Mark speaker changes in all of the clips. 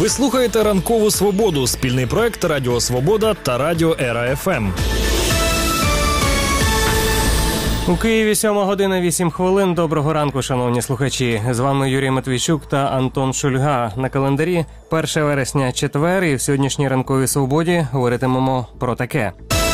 Speaker 1: Ви слухаєте «Ранкову Свободу» – спільний проект Радіо Свобода та Радіо Ера ФМ.
Speaker 2: У Києві 7:08. Доброго ранку, шановні слухачі. З вами Юрій Матвійчук та Антон Шульга. На календарі 1 вересня, четвер, і в сьогоднішній «Ранковій Свободі» говоритимемо про таке.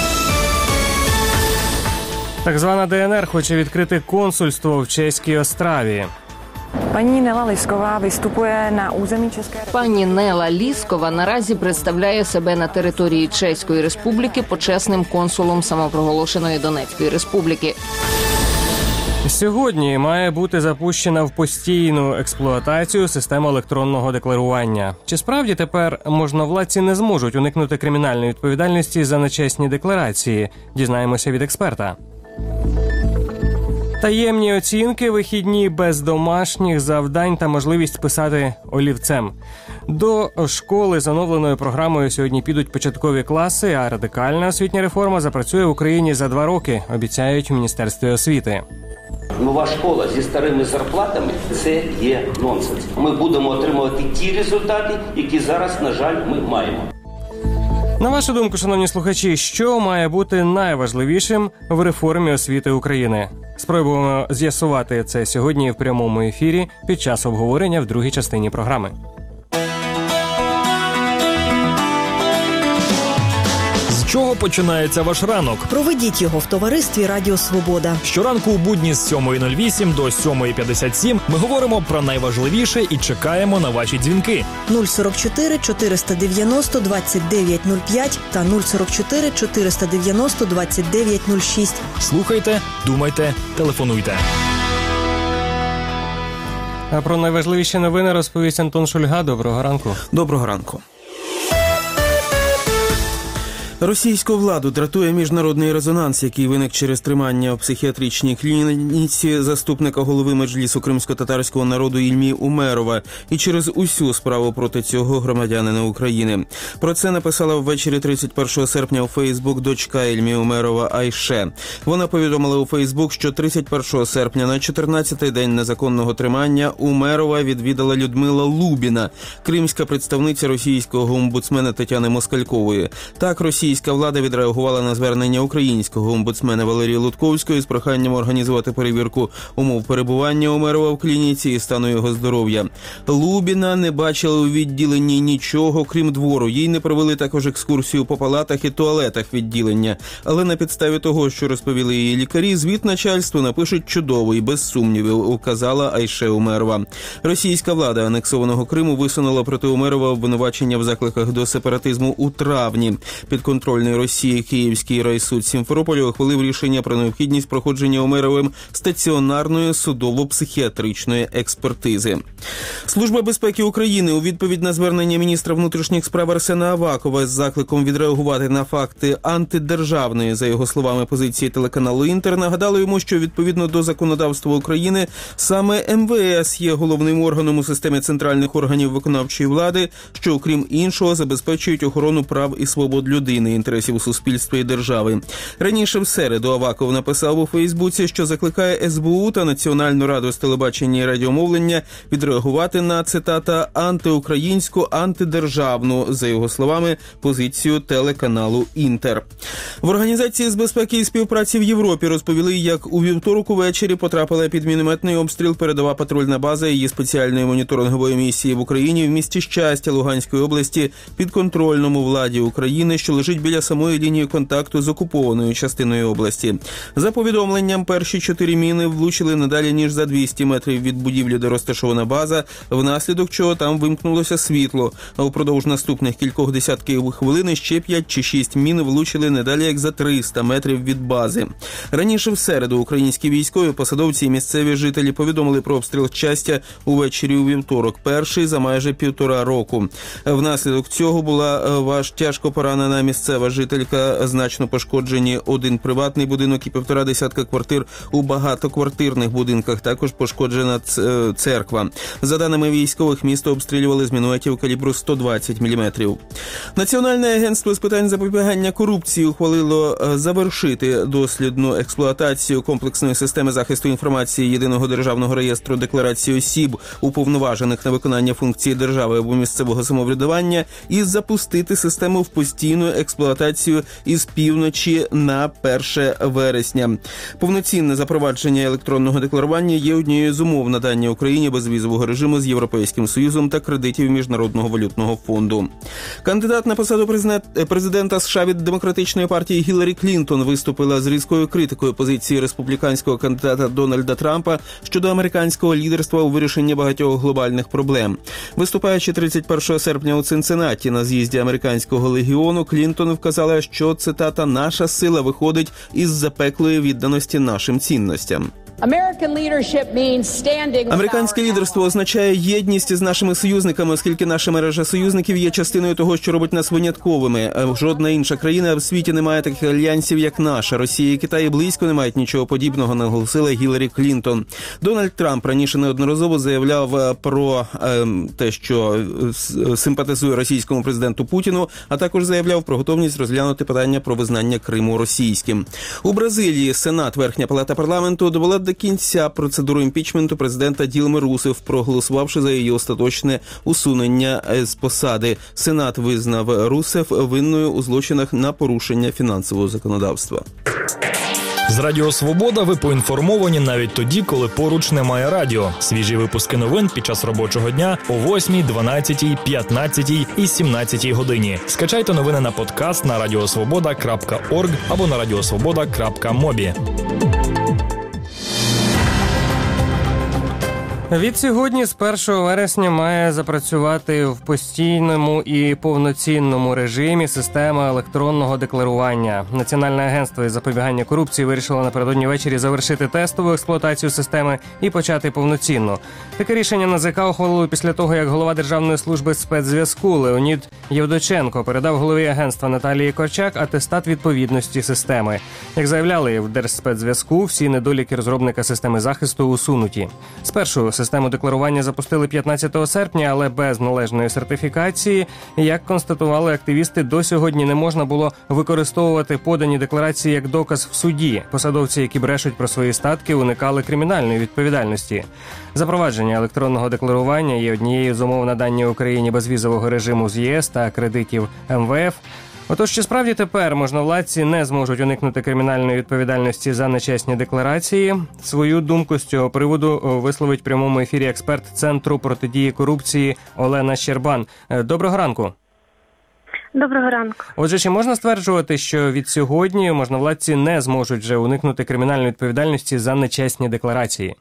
Speaker 2: Так звана ДНР хоче відкрити консульство в Чеській Остраві.
Speaker 3: Пані Нела Ліскова виступує на území České republiky.
Speaker 4: Пані Нела Ліскова наразі представляє себе на території Чеської Республіки почесним консулом самопроголошеної Донецької Республіки.
Speaker 2: Сьогодні має бути запущена в постійну експлуатацію система електронного декларування. Чи справді тепер можновладці не зможуть уникнути кримінальної відповідальності за нечесні декларації? Дізнаємося від експерта. Таємні оцінки, вихідні без домашніх завдань та можливість писати олівцем. До школи з оновленою програмою сьогодні підуть початкові класи, а радикальна освітня реформа запрацює в Україні за 2 роки, обіцяють в Міністерстві освіти.
Speaker 5: Нова школа зі старими зарплатами – це є нонсенс. Ми будемо отримувати ті результати, які зараз, на жаль, ми маємо.
Speaker 2: На вашу думку, шановні слухачі, що має бути найважливішим в реформі освіти України? Спробуємо з'ясувати це сьогодні в прямому ефірі під час обговорення в другій частині програми.
Speaker 1: З чого починається ваш ранок?
Speaker 6: Проведіть його в товаристві Радіо Свобода.
Speaker 1: Щоранку у будні з 7:08 до 7:57 ми говоримо про найважливіше і чекаємо на ваші дзвінки.
Speaker 6: 044 490 2905 та 044 490 2906.
Speaker 1: Слухайте, думайте, телефонуйте.
Speaker 2: А про найважливіші новини розповість Антон Шульга. Доброго ранку.
Speaker 7: Доброго ранку. Російську владу дратує міжнародний резонанс, який виник через тримання в психіатричній клініці заступника голови Меджлісу кримсько-татарського народу Ільмі Умерова і через усю справу проти цього громадянина України. Про це написала ввечері 31 серпня у Фейсбук дочка Ільмі Умерова Айше. Вона повідомила у Фейсбук, що 31 серпня на 14-й день незаконного тримання Умерова відвідала Людмила Лубіна, кримська представниця російського омбудсмена Тетяни Москалькової. Так, російська влада відреагувала на звернення українського омбудсмена Валерії Лутковської з проханням організувати перевірку умов перебування Умерова в клініці і стану його здоров'я. Лубіна не бачила у відділенні нічого, крім двору. Їй не провели також екскурсію по палатах і туалетах відділення. Але на підставі того, що розповіли її лікарі, звіт начальству напишуть чудово і без сумнівів, указала Айше Умерова. Російська влада анексованого Криму висунула проти Умерова обвинувачення в закликах до сепаратизму у травні. Підконтрольний Росії Київський райсуд Сімферополя ухвалив рішення про необхідність проходження Умеровим стаціонарної судово-психіатричної експертизи. Служба безпеки України у відповідь на звернення міністра внутрішніх справ Арсена Авакова з закликом відреагувати на факти антидержавної, за його словами, позиції телеканалу «Інтер», нагадали йому, що відповідно до законодавства України саме МВС є головним органом у системі центральних органів виконавчої влади, що, окрім іншого, забезпечують охорону прав і свобод людини, інтересів суспільства і держави. Раніше в середу Аваков написав у Фейсбуці, що закликає СБУ та Національну раду з телебачення і радіомовлення відреагувати на, цитата, антиукраїнську, антидержавну, за його словами, позицію телеканалу «Інтер». В Організації з безпеки і співпраці в Європі розповіли, як у вівторок увечері потрапила під мінометний обстріл передова патрульна база її спеціальної моніторингової місії в Україні в місті Щастя Луганської області, підконтрольному владі України, що лежить біля самої лінії контакту з окупованою частиною області. За повідомленням, перші 4 міни влучили не далі, ніж за 200 метрів від будівлі, де розташована база, внаслідок чого там вимкнулося світло. А впродовж наступних кількох десятків хвилин ще 5 чи 6 мін влучили не далі, як за 300 метрів від бази. Раніше в середу українські військові, посадовці і місцеві жителі повідомили про обстріл Щастя увечері у вівторок, перший за майже 1,5 року. Внаслідок цього була тяжко поранена місцева місцева жителька. Значно пошкоджені один приватний будинок і 1,5 десятка квартир у багатоквартирних будинках. Також пошкоджена церква. За даними військових, місто обстрілювали з мінометів калібру 120 мм. Національне агентство з питань запобігання корупції ухвалило завершити дослідну експлуатацію комплексної системи захисту інформації Єдиного державного реєстру декларації осіб, уповноважених на виконання функції держави або місцевого самоврядування, і запустити систему в постійну експлуатацію із півночі на 1 вересня. Повноцінне запровадження електронного декларування є однією з умов надання Україні безвізового режиму з Європейським Союзом та кредитів Міжнародного валютного фонду. Кандидат на посаду президента США від Демократичної партії Гіларі Клінтон виступила з різкою критикою позиції республіканського кандидата Дональда Трампа щодо американського лідерства у вирішенні багатьох глобальних проблем. Виступаючи 31 серпня у Цинциннаті на з'їзді американського легіону, Клінтон вказала, що, цитата, «наша сила виходить із запеклої відданості нашим цінностям». Американське лідерство означає єдність із нашими союзниками, оскільки наша мережа союзників є частиною того, що робить нас винятковими. Жодна інша країна в світі не має таких альянсів, як наша. Росія і Китай близько не мають нічого подібного, наголосила Гіларі Клінтон. Дональд Трамп раніше неодноразово заявляв про те, що симпатизує російському президенту Путіну, а також заявляв про готовність розглянути питання про визнання Криму російським. У Бразилії Сенат, Верхня палата парламенту, довела до кінця процедуру імпічменту президента Ділми Русеф, проголосувавши за її остаточне усунення з посади. Сенат визнав Русеф винною у злочинах на порушення фінансового законодавства.
Speaker 1: З Радіо Свобода ви поінформовані навіть тоді, коли поруч немає радіо. Свіжі випуски новин під час робочого дня о 8, 12, 15 і 17 годині. Скачайте новини на подкаст на radiosvoboda.org або на radiosvoboda.mobi.
Speaker 2: Від сьогодні з 1 вересня має запрацювати в постійному і повноцінному режимі система електронного декларування. Національне агентство із запобігання корупції вирішило напередодні ввечері завершити тестову експлуатацію системи і почати повноцінно. Таке рішення НАЗК ухвалило після того, як голова Державної служби спецзв'язку Леонід Євдоченко передав голові агентства Наталії Корчак атестат відповідності системи. Як заявляли в Держспецзв'язку, всі недоліки розробника системи захисту усунуті. Спершу систему декларування запустили 15 серпня, але без належної сертифікації. Як констатували активісти, до сьогодні не можна було використовувати подані декларації як доказ в суді. Посадовці, які брешуть про свої статки, уникали кримінальної відповідальності. Запровадження електронного декларування є однією з умов надання Україні безвізового режиму з ЄС та кредитів МВФ. Отож, чи справді тепер можновладці не зможуть уникнути кримінальної відповідальності за нечесні декларації? Свою думку з цього приводу висловить в прямому ефірі експерт Центру протидії корупції Олена Щербан. Доброго ранку.
Speaker 8: Доброго ранку.
Speaker 2: Отже, чи можна стверджувати, що від сьогодні можновладці не зможуть вже уникнути кримінальної відповідальності за нечесні декларації?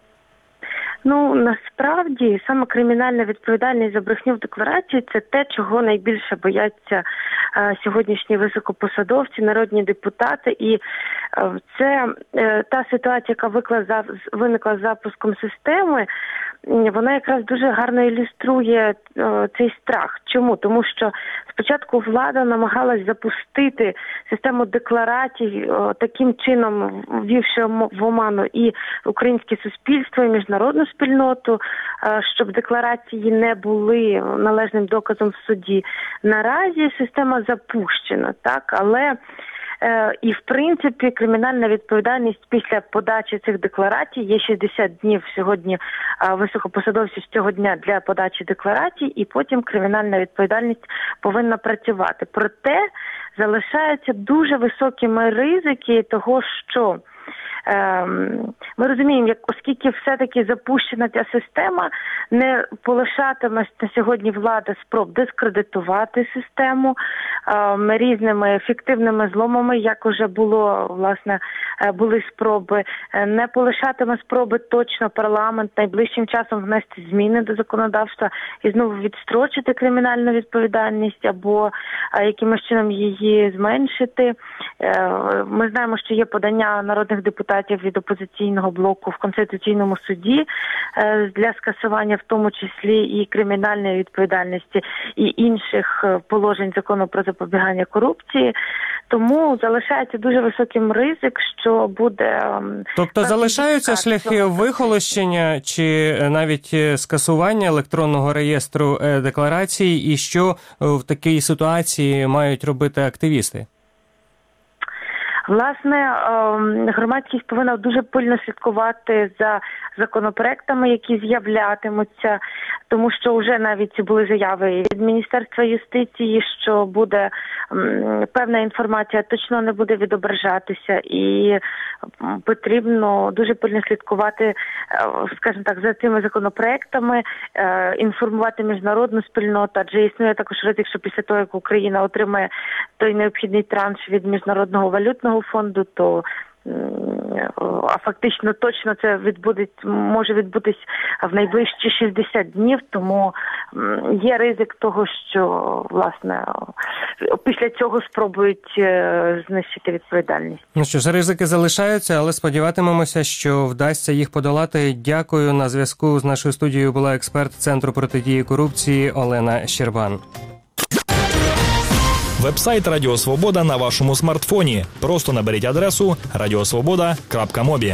Speaker 8: Насправді, саме кримінальна відповідальність за брехню в декларації – це те, чого найбільше бояться сьогоднішні високопосадовці, народні депутати. І це та ситуація, яка виникла з запуском системи, вона якраз дуже гарно ілюструє цей страх. Чому? Тому що спочатку влада намагалась запустити систему декларацій, таким чином ввівши в оману і українське суспільство, і міжнародну спільноту, щоб декларації не були належним доказом в суді. Наразі система запущена, так, але і, в принципі, кримінальна відповідальність після подачі цих декларацій, є 60 днів сьогодні високопосадовців з цього дня для подачі декларацій, і потім кримінальна відповідальність повинна працювати. Проте залишаються дуже високими ризики того, що ми розуміємо, оскільки все-таки запущена ця система, не полишатиме на сьогодні влада спроб дискредитувати систему різними фіктивними зломами, як уже були спроби. Не полишатиме спроби точно парламент найближчим часом внести зміни до законодавства і знову відстрочити кримінальну відповідальність або якимось чином її зменшити. Ми знаємо, що є подання народних депутатів депутатів від опозиційного блоку в Конституційному суді для скасування, в тому числі і кримінальної відповідальності, і інших положень закону про запобігання корупції. Тому залишається дуже високим ризик, що буде...
Speaker 2: Тобто залишаються шляхи вихолощення чи навіть скасування електронного реєстру декларацій, і що в такій ситуації мають робити активісти?
Speaker 8: Власне, громадськість повинна дуже пильно слідкувати за законопроектами, які з'являтимуться, тому що вже навіть були заяви від Міністерства юстиції, що буде певна інформація точно не буде відображатися, і потрібно дуже пильно слідкувати, скажімо так, за цими законопроектами, інформувати міжнародну спільноту, адже існує також ризик, що після того, як Україна отримає той необхідний транш від Міжнародного валютного фонду, то фактично точно це може відбутись в найближчі 60 днів, тому є ризик того, що, власне, після цього спробують знищити відповідальність.
Speaker 2: Ну що ж, ризики залишаються, але сподіватимемося, що вдасться їх подолати. Дякую. На зв'язку з нашою студією була експерт Центру протидії корупції Олена Щербан.
Speaker 1: Вебсайт Радіо Свобода на вашому смартфоні. Просто наберіть адресу radiosvoboda.mobi.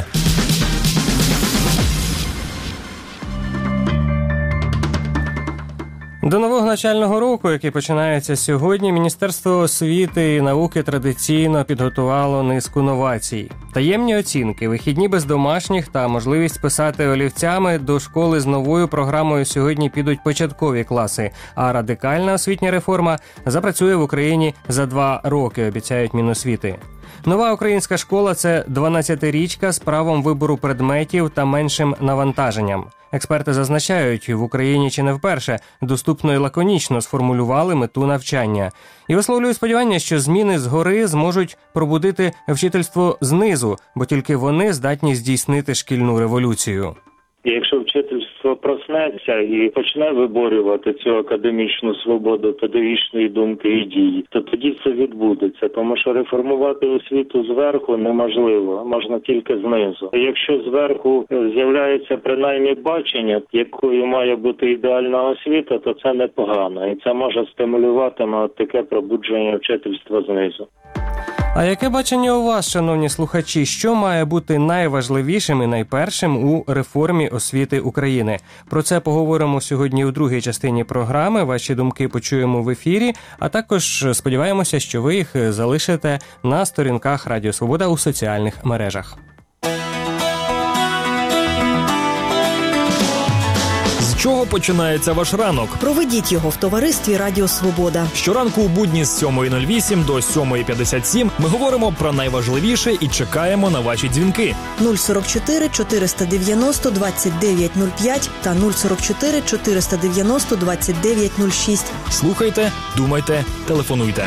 Speaker 2: До нового навчального року, який починається сьогодні, Міністерство освіти і науки традиційно підготувало низку новацій. Таємні оцінки, вихідні без домашніх та можливість писати олівцями. До школи з новою програмою сьогодні підуть початкові класи, а радикальна освітня реформа запрацює в Україні за 2 роки, обіцяють Міносвіти. Нова українська школа – це 12-річка з правом вибору предметів та меншим навантаженням. Експерти зазначають, в Україні чи не вперше доступно і лаконічно сформулювали мету навчання. І висловлюють сподівання, що зміни згори зможуть пробудити вчительство знизу, бо тільки вони здатні здійснити шкільну революцію.
Speaker 9: І якщо вчительство проснеться і почне виборювати цю академічну свободу педагогічної думки і дії, то тоді це відбудеться, тому що реформувати освіту зверху неможливо, можна тільки знизу. Якщо зверху з'являється принаймні бачення, якою має бути ідеальна освіта, то це непогано, і це може стимулювати таке пробудження вчительства знизу.
Speaker 2: А яке бачення у вас, шановні слухачі, що має бути найважливішим і найпершим у реформі освіти України? Про це поговоримо сьогодні у другій частині програми. Ваші думки почуємо в ефірі, а також сподіваємося, що ви їх залишите на сторінках Радіо Свобода у соціальних мережах.
Speaker 1: З чого починається ваш ранок?
Speaker 6: Проведіть його в товаристві Радіо Свобода.
Speaker 1: Щоранку у будні з 7:08 до 7:57 ми говоримо про найважливіше і чекаємо на ваші дзвінки.
Speaker 6: 044 490 2905 та 044 490 2906.
Speaker 1: Слухайте, думайте, телефонуйте.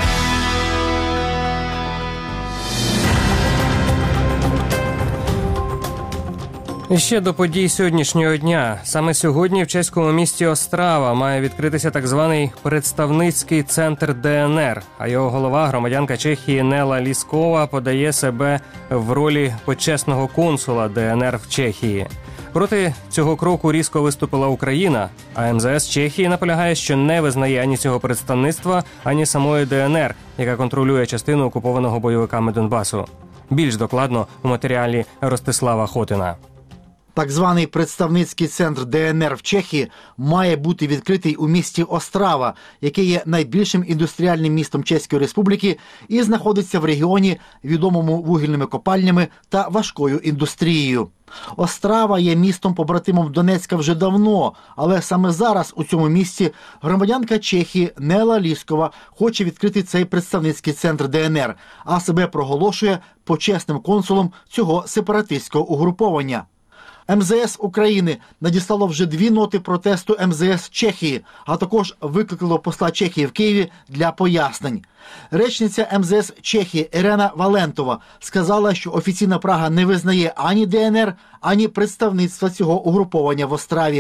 Speaker 2: І ще до подій сьогоднішнього дня. Саме сьогодні в чеському місті Острава має відкритися так званий представницький центр ДНР, а його голова, громадянка Чехії Нела Ліскова, подає себе в ролі почесного консула ДНР в Чехії. Проти цього кроку різко виступила Україна, а МЗС Чехії наполягає, що не визнає ані цього представництва, ані самої ДНР, яка контролює частину окупованого бойовиками Донбасу. Більш докладно у матеріалі Ростислава Хотина.
Speaker 10: Так званий представницький центр ДНР в Чехії має бути відкритий у місті Острава, яке є найбільшим індустріальним містом Чеської Республіки і знаходиться в регіоні, відомому вугільними копальнями та важкою індустрією. Острава є містом-побратимом Донецька вже давно, але саме зараз у цьому місті громадянка Чехії Нела Ліскова хоче відкрити цей представницький центр ДНР, а себе проголошує почесним консулом цього сепаратистського угруповання. МЗС України надіслало вже 2 ноти протесту МЗС Чехії, а також викликало посла Чехії в Києві для пояснень. Речниця МЗС Чехії Ірена Валентова сказала, що офіційна Прага не визнає ані ДНР, ані представництва цього угруповання в Остраві.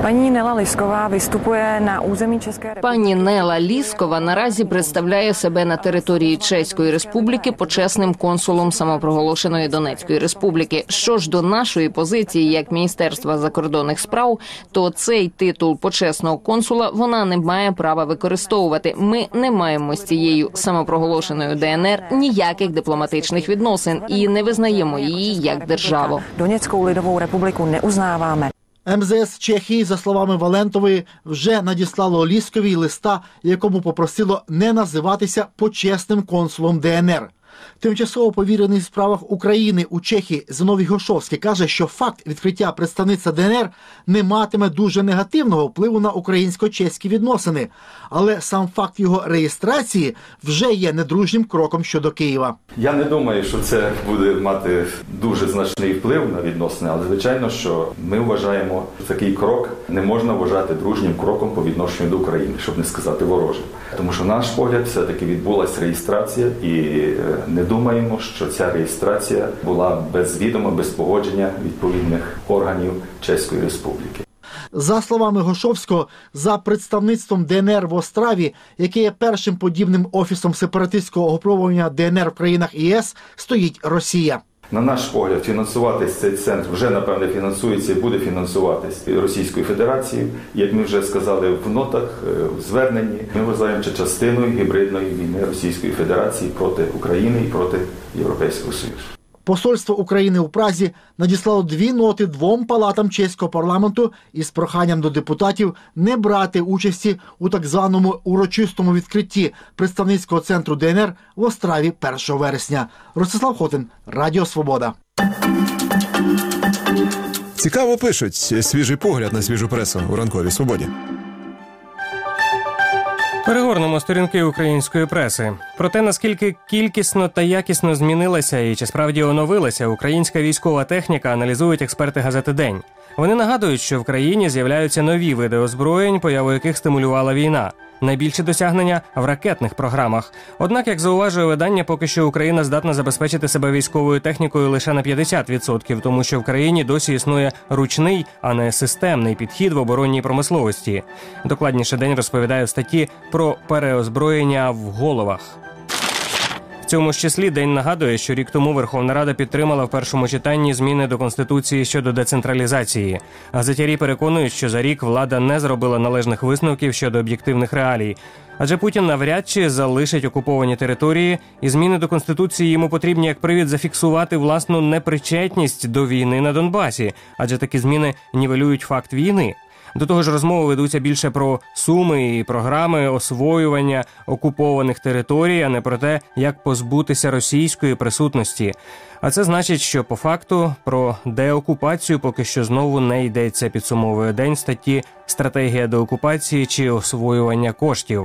Speaker 3: Paní Nela Lisková vystupuje na území České republiky.
Speaker 4: Пані Нела Ліскова наразі представляє себе на території Чеської Республіки почесним консулом самопроголошеної Донецької Республіки. Що ж до нашої позиції як Міністерства закордонних справ, то цей титул почесного консула вона не має права використовувати. Ми не маємо з цією самопроголошеною ДНР ніяких дипломатичних відносин і не визнаємо її як державу.
Speaker 3: Донецьку Lidovou republiku neuznáváme.
Speaker 10: МЗС Чехії, за словами Валентової, вже надіслало Лісковій листа, якому попросило не називатися почесним консулом ДНР. Тимчасово повірений в справах України у Чехії Зиновій Гошовський каже, що факт відкриття представництва ДНР не матиме дуже негативного впливу на українсько-чеські відносини. Але сам факт його реєстрації вже є недружнім кроком щодо Києва.
Speaker 11: Я не думаю, що це буде мати дуже значний вплив на відносини, але звичайно, що ми вважаємо, що такий крок не можна вважати дружнім кроком по відношенню до України, щоб не сказати ворожим. Тому що, на наш погляд, все-таки відбулася реєстрація і не думаємо, що ця реєстрація була без відома, без погодження відповідних органів Чеської Республіки.
Speaker 10: За словами Гошовського, за представництвом ДНР в Остраві, яке є першим подібним офісом сепаратистського угруповання ДНР в країнах ЄС, стоїть Росія.
Speaker 11: На наш погляд, фінансуватись цей центр вже, напевне, фінансується і буде фінансуватись Російською Федерацією. Як ми вже сказали в нотах, в зверненні, ми вважаємо це частиною гібридної війни Російської Федерації проти України і проти Європейського Союзу.
Speaker 10: Посольство України у Празі надіслало 2 ноти 2 палатам чеського парламенту із проханням до депутатів не брати участі у так званому урочистому відкритті представницького центру ДНР в Остраві 1 вересня. Ростислав Хотин, Радіо Свобода.
Speaker 12: Цікаво пишуть. Свіжий погляд на свіжу пресу у ранковій Свободі.
Speaker 2: Перегорнемо сторінки української преси. Про те, наскільки кількісно та якісно змінилася і чи справді оновилася українська військова техніка, аналізують експерти газети «День». Вони нагадують, що в країні з'являються нові види озброєнь, появу яких стимулювала війна. Найбільші досягнення в ракетних програмах. Однак, як зауважує видання, поки що Україна здатна забезпечити себе військовою технікою лише на 50%, тому що в країні досі існує ручний, а не системний підхід в оборонній промисловості. Докладніше «День» розповідає в статті про переозброєння в головах. В цьому ж числі «День» нагадує, що рік тому Верховна Рада підтримала в першому читанні зміни до Конституції щодо децентралізації. Газетярі переконують, що за рік влада не зробила належних висновків щодо об'єктивних реалій. Адже Путін навряд чи залишить окуповані території, і зміни до Конституції йому потрібні як привід зафіксувати власну непричетність до війни на Донбасі, адже такі зміни нівелюють факт війни. До того ж, розмови ведуться більше про суми і програми освоювання окупованих територій, а не про те, як позбутися російської присутності. А це значить, що по факту про деокупацію поки що знову не йдеться, підсумовує «День» в статті «Стратегія деокупації чи освоювання коштів».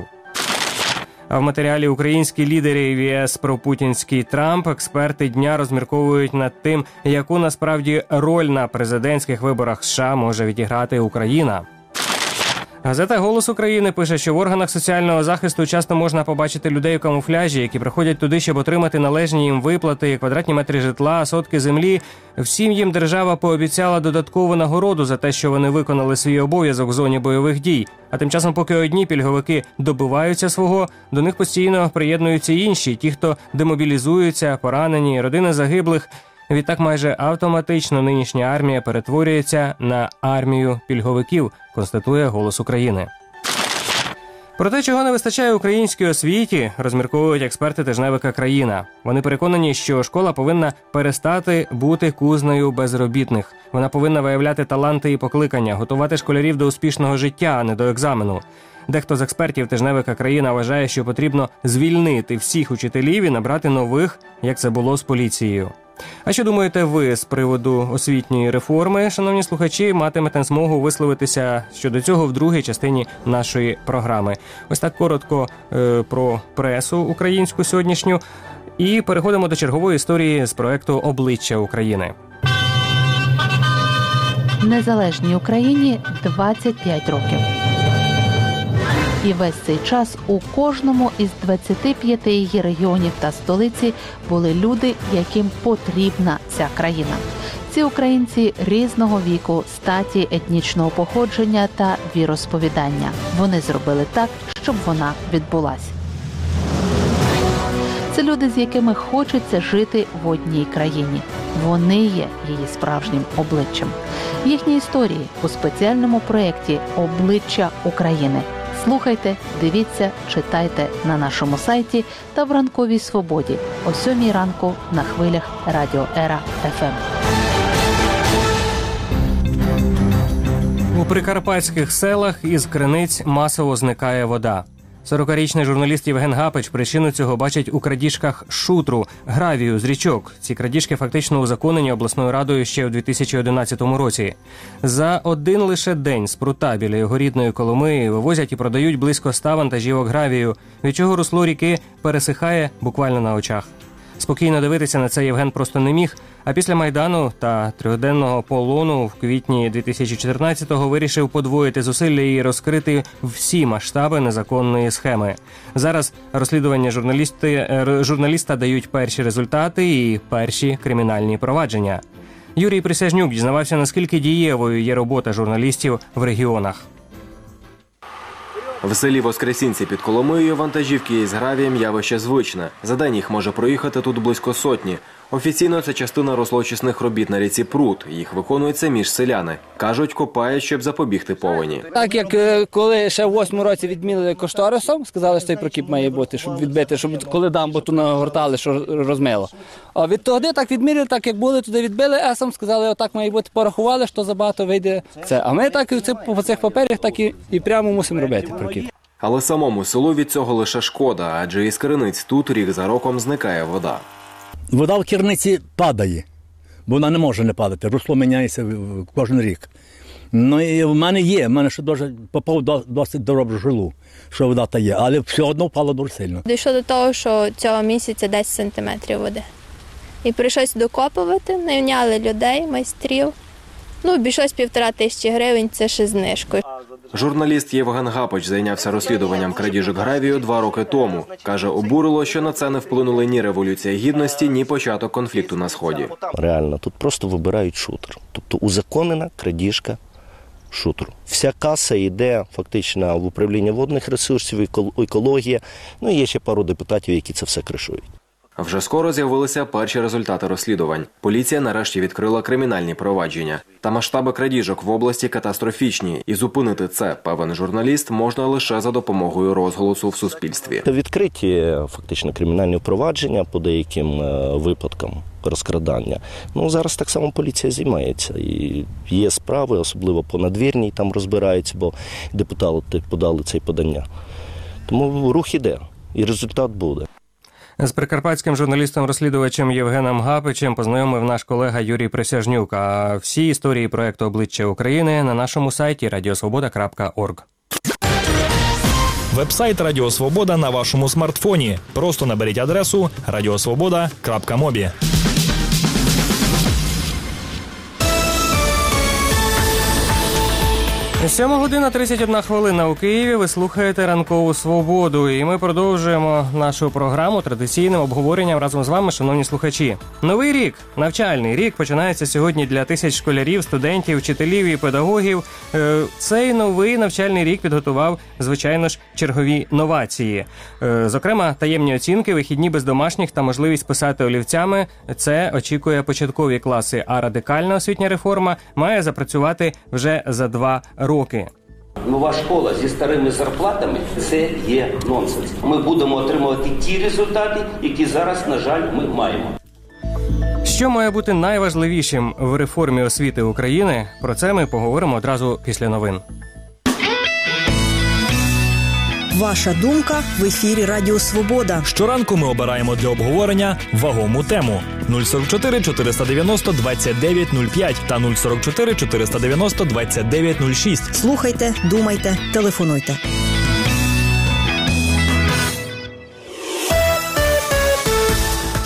Speaker 2: А в матеріалі «Українські лідери в ЄС про путінський Трамп» експерти дня розмірковують над тим, яку насправді роль на президентських виборах США може відіграти Україна. Газета «Голос України» пише, що в органах соціального захисту часто можна побачити людей у камуфляжі, які приходять туди, щоб отримати належні їм виплати, квадратні метри житла, сотки землі. Всім їм держава пообіцяла додаткову нагороду за те, що вони виконали свій обов'язок в зоні бойових дій. А тим часом, поки одні пільговики добиваються свого, до них постійно приєднуються інші, ті, хто демобілізуються, поранені, родини загиблих. Відтак майже автоматично нинішня армія перетворюється на армію пільговиків, констатує «Голос України». Про те, чого не вистачає українській освіті, розмірковують експерти тижневика «Країна». Вони переконані, що школа повинна перестати бути кузнею безробітних. Вона повинна виявляти таланти і покликання, готувати школярів до успішного життя, а не до екзамену. Дехто з експертів тижневика «Країна» вважає, що потрібно звільнити всіх учителів і набрати нових, як це було з поліцією. А що думаєте ви з приводу освітньої реформи? Шановні слухачі, матимете змогу висловитися щодо цього в другій частині нашої програми. Ось так коротко про пресу українську сьогоднішню. І переходимо до чергової історії з проекту «Обличчя України».
Speaker 13: Незалежній Україні 25 років. І весь цей час у кожному із 25 її регіонів та столиці були люди, яким потрібна ця країна. Ці українці різного віку, статі, етнічного походження та віросповідання. Вони зробили так, щоб вона відбулась. Це люди, з якими хочеться жити в одній країні. Вони є її справжнім обличчям. Їхні історії у спеціальному проєкті «Обличчя України». Слухайте, дивіться, читайте на нашому сайті та в «Ранковій свободі» о 7 ранку на хвилях Радіо Ера ФМ.
Speaker 2: У прикарпатських селах із криниць масово зникає вода. 40-річний журналіст Євген Гапич причину цього бачить у крадіжках шутру, гравію з річок. Ці крадіжки фактично узаконені обласною радою ще у 2011 році. За один лише день з прута біля його рідної Коломиї вивозять і продають близько 100 вантажівок гравію, від чого русло ріки пересихає буквально на очах. Спокійно дивитися на це Євген просто не міг, а після Майдану та трьохденного полону в квітні 2014-го вирішив подвоїти зусилля і розкрити всі масштаби незаконної схеми. Зараз розслідування журналіста дають перші результати і перші кримінальні провадження. Юрій Присяжнюк дізнавався, наскільки дієвою є робота журналістів в регіонах.
Speaker 14: В селі Воскресінці під Коломиєю вантажівки із гравієм явище звичне. За день їх може проїхати тут близько сотні. Офіційно це частина руслоочисних робіт на ріці Прут. Їх виконують самі ж селяни. Кажуть, копають, щоб запобігти повені.
Speaker 15: Так як коли ще в 8-му році відмінили кошторисом, сказали, що цей прокіп має бути, щоб відбити, щоб коли дамбу ту нагортали, що розмило. А відтоді так відміряли, так як були, туди відбили есом, сказали, отак має бути, порахували, що забагато вийде це. А ми так по цих паперах так і прямо мусимо робити прокіп.
Speaker 14: Але самому селу від цього лише шкода, адже із криниць тут рік за роком зникає вода.
Speaker 16: Вода в керниці падає, бо вона не може не падати, русло міняється кожен рік. Ну і в мене ще попав досить добру жилу, що вода та є, але все одно впало дуже сильно.
Speaker 17: Дійшло до того, що цього місяця 10 сантиметрів води. І прийшлось докопувати, найняли людей, майстрів. Обійшлось 1500 гривень, це ще знижкою.
Speaker 14: Журналіст Євген Гапич зайнявся розслідуванням крадіжок гравію 2 роки тому. Каже, обурило, що на це не вплинули ні Революція Гідності, ні початок конфлікту на Сході.
Speaker 18: Реально, тут просто вибирають шутер. Тобто узаконена крадіжка шутру. Вся каса йде фактично в управління водних ресурсів, екологія. Ну і є ще пару депутатів, які це все кришують.
Speaker 14: Вже скоро з'явилися перші результати розслідувань. Поліція нарешті відкрила кримінальні провадження. Та масштаби крадіжок в області катастрофічні. І зупинити це, певен журналіст, можна лише за допомогою розголосу в суспільстві.
Speaker 18: Відкриті фактично кримінальні провадження по деяким випадкам розкрадання. Зараз так само поліція займається. І є справи, особливо по надвірній, там розбираються, бо депутати подали це подання. Тому рух іде, і результат буде.
Speaker 2: З прикарпатським журналістом-розслідувачем Євгеном Гапичем познайомив наш колега Юрій Присяжнюк. А всі історії проєкту «Обличчя України» на нашому сайті radiosvoboda.org.
Speaker 1: Вебсайт Радіо Свобода на вашому смартфоні. Просто наберіть адресу radiosvoboda.mobi.
Speaker 2: 7:31 у Києві. Ви слухаєте «Ранкову свободу». І ми продовжуємо нашу програму традиційним обговоренням разом з вами, шановні слухачі. Новий рік, навчальний рік, починається сьогодні для тисяч школярів, студентів, вчителів і педагогів. Цей новий навчальний рік підготував, звичайно ж, чергові новації. Зокрема, таємні оцінки, вихідні без домашніх та можливість писати олівцями. Це очікує початкові класи, а радикальна освітня реформа має запрацювати вже за 2 роки.
Speaker 5: Нова школа зі старими зарплатами – це є нонсенс. Ми будемо отримувати ті результати, які зараз, на жаль, ми маємо.
Speaker 2: Що має бути найважливішим в реформі освіти України? Про це ми поговоримо одразу після новин.
Speaker 6: Ваша думка в ефірі Радіо Свобода.
Speaker 1: Щоранку ми обираємо для обговорення вагому тему. 044 490 2905 та 044 490 2906.
Speaker 6: Слухайте, думайте, телефонуйте.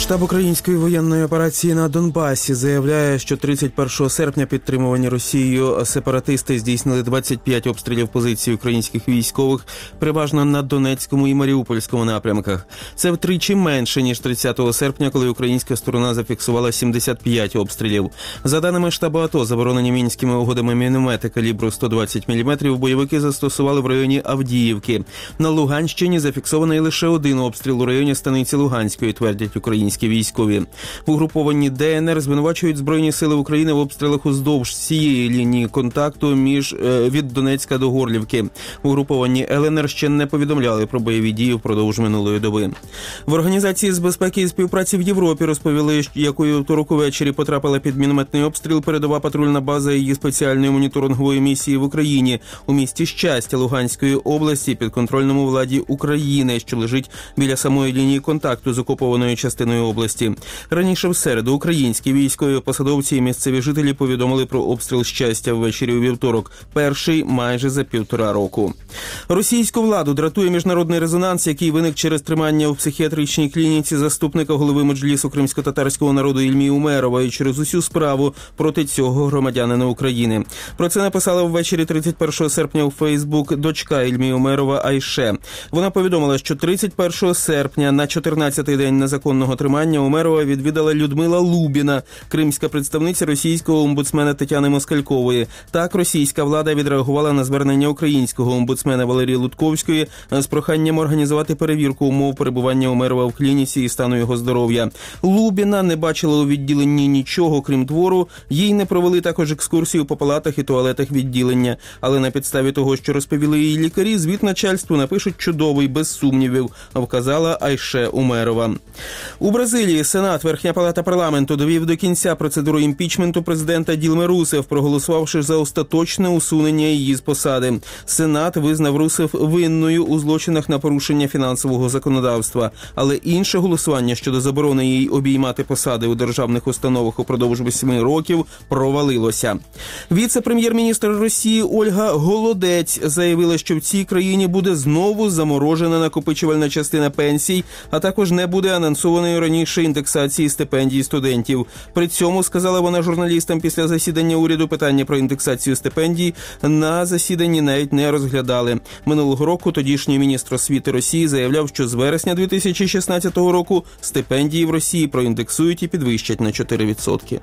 Speaker 7: Штаб української воєнної операції на Донбасі заявляє, що 31 серпня підтримувані Росією сепаратисти здійснили 25 обстрілів позицій українських військових, переважно на Донецькому і Маріупольському напрямках. Це втричі менше, ніж 30 серпня, коли українська сторона зафіксувала 75 обстрілів. За даними штабу АТО, заборонені мінськими угодами міномети калібру 120 мм бойовики застосували в районі Авдіївки. На Луганщині зафіксований лише один обстріл у районі станиці Луганської, твердять українські військові. В угрупованні ДНР звинувачують Збройні сили України в обстрілах уздовж всієї лінії контакту від Донецька до Горлівки. В угрупованні ЛНР ще не повідомляли про бойові дії впродовж минулої доби. В Організації з безпеки і співпраці в Європі розповіли, якою вівторок увечері потрапила під мінометний обстріл передова патрульна база її спеціальної моніторингової місії в Україні у місті Щастя Луганської області, підконтрольному владі України, що лежить біля самої лінії контакту з окупованою частиною області. Раніше в середу українські військові посадовці і місцеві жителі повідомили про обстріл Щастя ввечері у вівторок, перший майже за 1,5 року. Російську владу дратує міжнародний резонанс, який виник через тримання у психіатричній клініці заступника голови Меджлісу кримськотатарського народу Ільмі Умерова і через усю справу проти цього громадянина України. Про це написала ввечері 31 серпня у Фейсбук дочка Ільмі Умерова Айше. Вона повідомила, що 31 серпня на 14-й день незаконного тримання Умерова відвідала Людмила Лубіна, кримська представниця російського омбудсмена Тетяни Москалькової. Так, російська влада відреагувала на звернення українського омбудсмена Валерії Лутковської з проханням організувати перевірку умов перебування Умерова в клініці і стану його здоров'я. Лубіна не бачила у відділенні нічого, крім двору, їй не провели також екскурсію по палатах і туалетах відділення. Але на підставі того, що розповіли її лікарі, звіт начальству напишуть чудовий, без сумнівів, вказала Айше Умерова. У Бразилії Сенат, Верхня палата парламенту, довів до кінця процедуру імпічменту президента Ділми Русеф, проголосувавши за остаточне усунення її з посади. Сенат визнав Русеф винною у злочинах на порушення фінансового законодавства, але інше голосування щодо заборони їй обіймати посади у державних установах упродовж 8 років провалилося. Віце-прем'єр-міністр Росії Ольга Голодець заявила, що в цій країні буде знову заморожена накопичувальна частина пенсій, а також не буде анонсованої раніше індексації стипендій студентів. При цьому, сказала вона журналістам після засідання уряду, питання про індексацію стипендій на засіданні навіть не розглядали. Минулого року тодішній міністр освіти Росії заявляв, що з вересня 2016 року стипендії в Росії проіндексують і підвищать на 4%.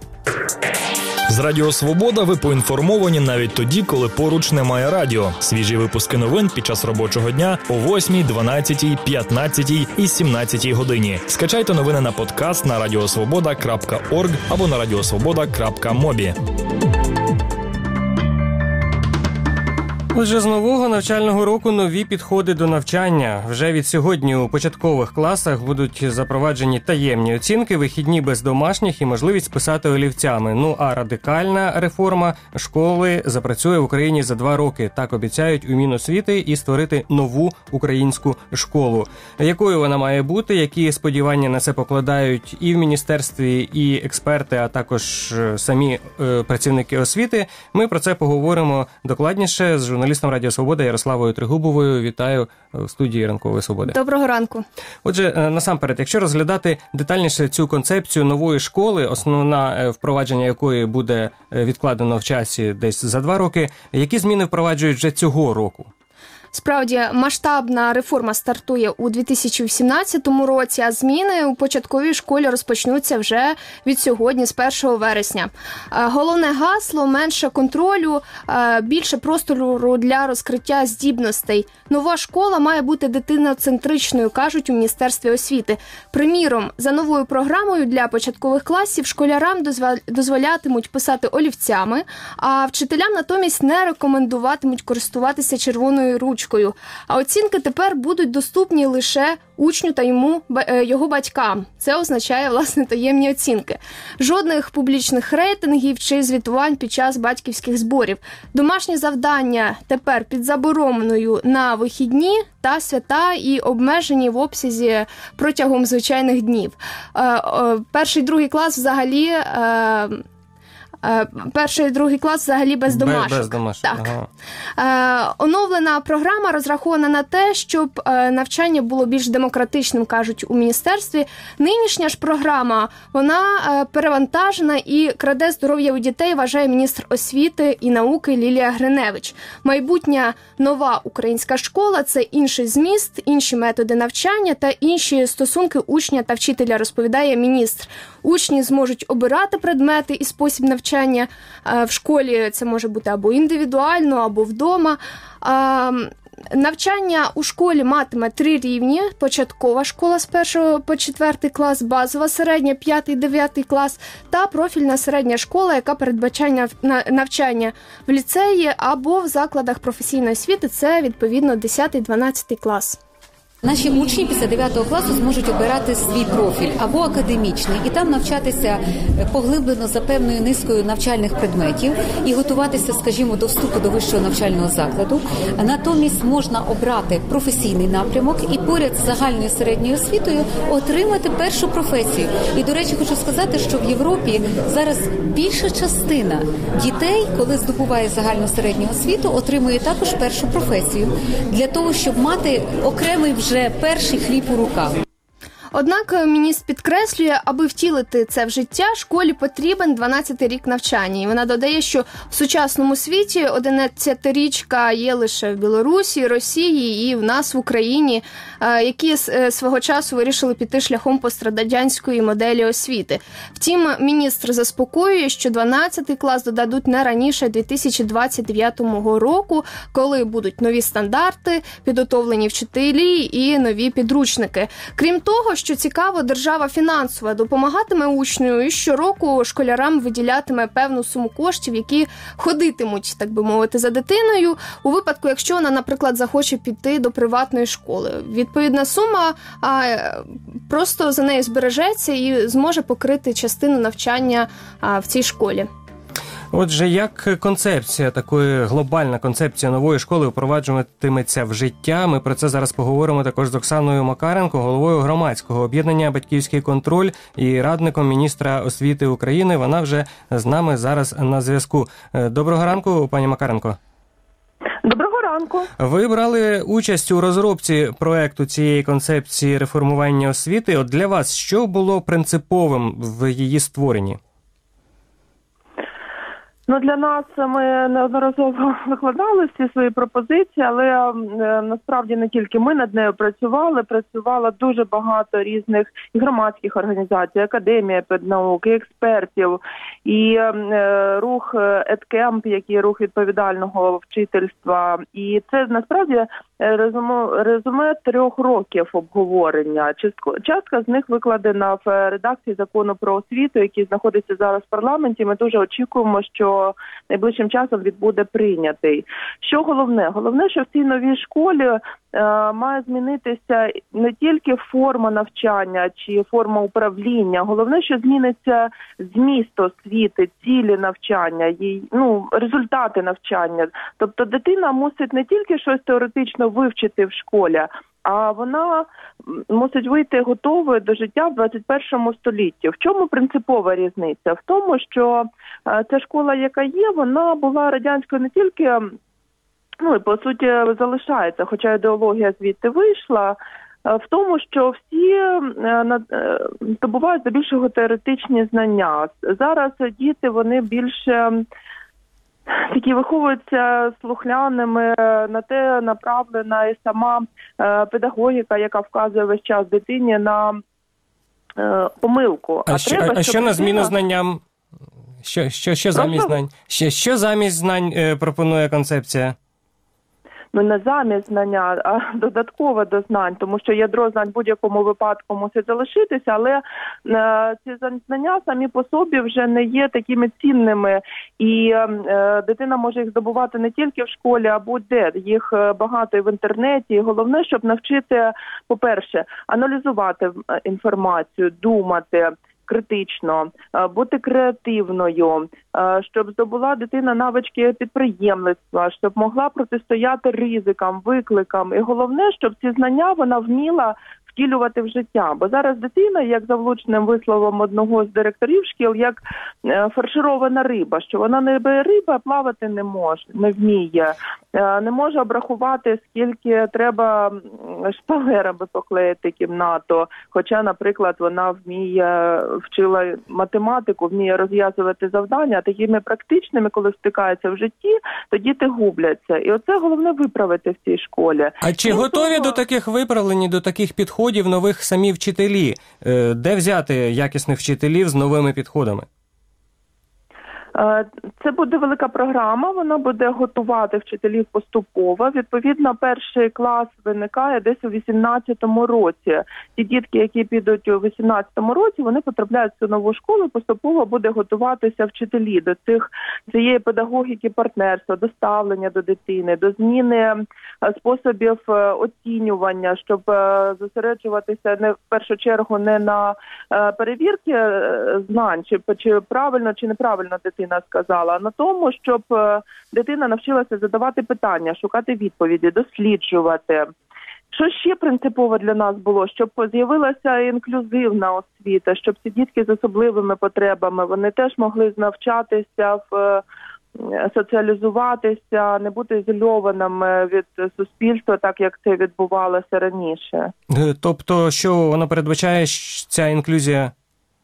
Speaker 1: З Радіо Свобода ви поінформовані навіть тоді, коли поруч немає радіо. Свіжі випуски новин під час робочого дня о 8, 12, 15 і 17 годині. Скачайте новини на подкаст на radiosvoboda.org або на radiosvoboda.mobi.
Speaker 2: Отже, з нового навчального року нові підходи до навчання. Вже від сьогодні у початкових класах будуть запроваджені таємні оцінки, вихідні без домашніх і можливість писати олівцями. Ну а радикальна реформа школи запрацює в Україні за 2 роки. Так обіцяють у Міносвіти і створити нову українську школу. Якою вона має бути, які сподівання на це покладають і в міністерстві, і експерти, а також самі працівники освіти, ми про це поговоримо докладніше з журналістом Радіо Свобода Ярославою Тригубовою. Вітаю в студії Ранкової Свободи.
Speaker 19: Доброго ранку.
Speaker 2: Отже, насамперед, якщо розглядати детальніше цю концепцію нової школи, основна впровадження якої буде відкладено в часі десь за 2 роки, які зміни впроваджують вже цього року?
Speaker 19: Справді, масштабна реформа стартує у 2018 році, а зміни у початковій школі розпочнуться вже від сьогодні, з 1 вересня. Головне гасло – менше контролю, більше простору для розкриття здібностей. Нова школа має бути дитиноцентричною, кажуть у Міністерстві освіти. Приміром, за новою програмою для початкових класів школярам дозволятимуть писати олівцями, а вчителям натомість не рекомендуватимуть користуватися червоною ручкою. А оцінки тепер будуть доступні лише учню та його батькам. Це означає, власне, таємні оцінки. Жодних публічних рейтингів чи звітувань під час батьківських зборів. Домашні завдання тепер під забороною на вихідні та свята і обмежені в обсязі протягом звичайних днів. 1-2 клас взагалі перший і другий клас взагалі без домашок.
Speaker 2: Без домашок.
Speaker 19: Так. Ага. Оновлена програма розрахована на те, щоб навчання було більш демократичним, кажуть у міністерстві. Нинішня ж програма, вона перевантажена і краде здоров'я у дітей, вважає міністр освіти і науки Лілія Гриневич. Майбутня нова українська школа – це інший зміст, інші методи навчання та інші стосунки учня та вчителя, розповідає міністр. Учні зможуть обирати предмети і спосіб навчання в школі. Це може бути або індивідуально, або вдома. Навчання у школі матиме 3 рівні. Початкова школа з 1 по 4 клас, базова середня 5-9 клас та профільна середня школа, яка передбачає навчання в ліцеї або в закладах професійної освіти. Це, відповідно, 10-12 клас.
Speaker 20: Наші учні після 9 класу зможуть обирати свій профіль або академічний і там навчатися поглиблено за певною низкою навчальних предметів і готуватися, скажімо, до вступу до вищого навчального закладу. Натомість можна обрати професійний напрямок і поряд з загальною середньою освітою отримати першу професію. І, до речі, хочу сказати, що в Європі зараз більша частина дітей, коли здобуває загальну середню освіту, отримує також першу професію для того, щоб мати окремий вже перший хліб у руках.
Speaker 19: Однак міністр підкреслює, аби втілити це в життя, школі потрібен 12-й рік навчання. І вона додає, що в сучасному світі 11-річка є лише в Білорусі, Росії і в нас в Україні, які свого часу вирішили піти шляхом пострадянської моделі освіти. Втім, міністр заспокоює, що 12-й клас додадуть не раніше 2029 року, коли будуть нові стандарти, підготовлені вчителі і нові підручники. Крім того, що цікаво, держава фінансово допомагатиме учню і щороку школярам виділятиме певну суму коштів, які ходитимуть, так би мовити, за дитиною, у випадку, якщо вона, наприклад, захоче піти до приватної школи. Відповідна сума просто за нею збережеться і зможе покрити частину навчання в цій школі.
Speaker 2: Отже, як концепція, такої глобальна концепція нової школи впроваджуватиметься в життя? Ми про це зараз поговоримо також з Оксаною Макаренко, головою громадського об'єднання «Батьківський контроль» і радником міністра освіти України. Вона вже з нами зараз на зв'язку. Доброго ранку, пані Макаренко.
Speaker 21: Доброго ранку.
Speaker 2: Ви брали участь у розробці проекту цієї концепції реформування освіти. От для вас що було принциповим в її створенні?
Speaker 21: Для нас ми неодноразово викладали всі свої пропозиції, але насправді не тільки ми над нею працювало дуже багато різних і громадських організацій, академія педнаук, і експертів, і рух EdCamp, який рух відповідального вчительства. І це насправді резюме 3 років обговорення. Частка з них викладена в редакції закону про освіту, який знаходиться зараз в парламенті. Ми дуже очікуємо, що найближчим часом він буде прийнятий. Що головне? Головне, що в цій новій школі має змінитися не тільки форма навчання чи форма управління. Головне, що зміниться зміст освіти, цілі навчання, результати навчання. Тобто дитина мусить не тільки щось теоретично вивчити в школі, а вона мусить вийти готовою до життя в 21 столітті. В чому принципова різниця? В тому, що ця школа, яка є, вона була радянською не тільки, і по суті залишається, хоча ідеологія звідти вийшла, в тому, що всі здобувають здебільшого теоретичні знання. Зараз діти, вони більше такі виховуються слухняними, на те направлена і сама педагогіка, яка вказує весь час дитині на помилку.
Speaker 2: А що на зміну знанням? Що замість знань? Що замість знань пропонує концепція?
Speaker 21: Не замість знання, а додатково до знань, тому що ядро знань в будь-якому випадку мусить залишитися, але ці знання самі по собі вже не є такими цінними, і дитина може їх здобувати не тільки в школі, а будь-де. Їх багато і в інтернеті. І головне, щоб навчити, по-перше, аналізувати інформацію, думати критично, бути креативною, щоб здобула дитина навички підприємництва, щоб могла протистояти ризикам, викликам. І головне, щоб ці знання вона вміла втілювати в життя. Бо зараз дитина, як за влучним висловом одного з директорів шкіл, як фарширована риба, що вона не риба, плавати не може, не вміє, не може обрахувати, скільки треба шпалерами поклеїти кімнату. Хоча, наприклад, вона вчила математику, вміє розв'язувати завдання, а такими практичними, коли стикаються в житті, то діти губляться. І оце головне виправити в цій школі.
Speaker 2: А чи готові до таких виправлень, до таких підходів нових самі вчителі? Де взяти якісних вчителів з новими підходами?
Speaker 21: Це буде велика програма, вона буде готувати вчителів поступово. Відповідно, перший клас виникає десь у 18-му році. Ті дітки, які підуть у 18-му році, вони потрапляють в цю нову школу, поступово буде готуватися вчителі до цієї педагогіки партнерства, до ставлення до дитини, до зміни способів оцінювання, щоб зосереджуватися в першу чергу не на перевірки знань, чи правильно, чи неправильно дитина сказала, а на тому, щоб дитина навчилася задавати питання, шукати відповіді, досліджувати. Що ще принципово для нас було? Щоб з'явилася інклюзивна освіта, щоб ці дітки з особливими потребами, вони теж могли навчатися, соціалізуватися, не бути ізольованими від суспільства, так як це відбувалося раніше.
Speaker 2: Тобто, що вона передбачає, ця інклюзія?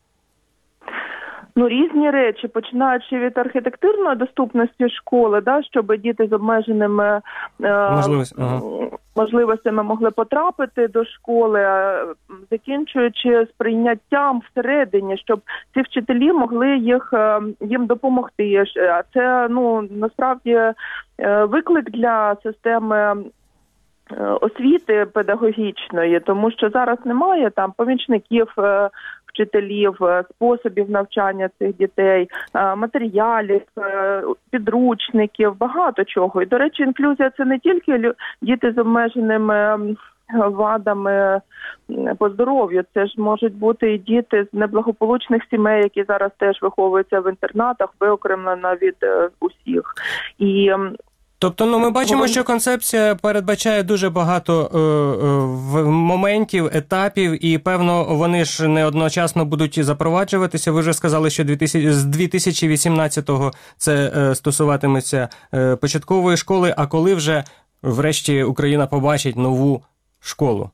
Speaker 21: Різні речі, починаючи від архітектурної доступності школи, щоб діти з обмеженими можливостями могли потрапити до школи, закінчуючи сприйняттям всередині, щоб ці вчителі могли їм допомогти. А це, насправді, виклик для системи освіти педагогічної, тому що зараз немає там помічників вчителів, способів навчання цих дітей, матеріалів, підручників, багато чого. І, до речі, інклюзія – це не тільки діти з обмеженими вадами по здоров'ю, це ж можуть бути і діти з неблагополучних сімей, які зараз теж виховуються в інтернатах, виокремлена від усіх.
Speaker 2: Тобто, ми бачимо, що концепція передбачає дуже багато моментів, етапів, і, певно, вони ж не одночасно будуть запроваджуватися. Ви вже сказали, що з 2018-го це стосуватиметься початкової школи, а коли вже, врешті, Україна побачить нову школу?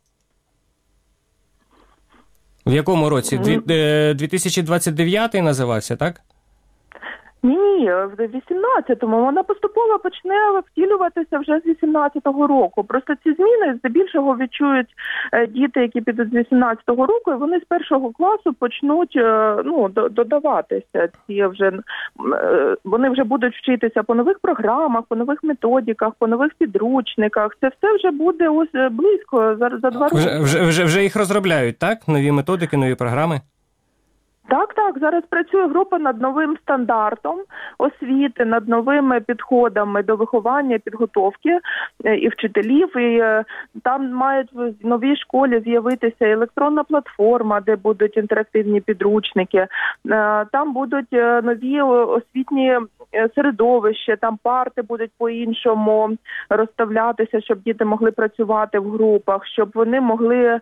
Speaker 2: В якому році? 2029-й називався, так?
Speaker 21: Ні, в 18-му вона поступово почне втілюватися вже з 18-го року. Просто ці зміни здебільшого відчують діти, які підуть з 18-го року, і вони з першого класу почнуть додаватися. Вони вже будуть вчитися по нових програмах, по нових методиках, по нових підручниках. Це все вже буде ось близько за 2 роки.
Speaker 2: Вже їх розробляють, так? Нові методики, нові програми?
Speaker 21: Так. Зараз працює група над новим стандартом освіти, над новими підходами до виховання, підготовки і вчителів. І там мають в новій школі з'явитися електронна платформа, де будуть інтерактивні підручники. Там будуть нові освітні середовища, там парти будуть по-іншому розставлятися, щоб діти могли працювати в групах, щоб вони могли...